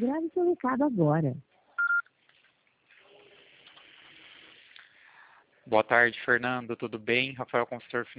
Grave seu recado agora. Boa tarde, Fernando. Tudo bem? Rafael, consultor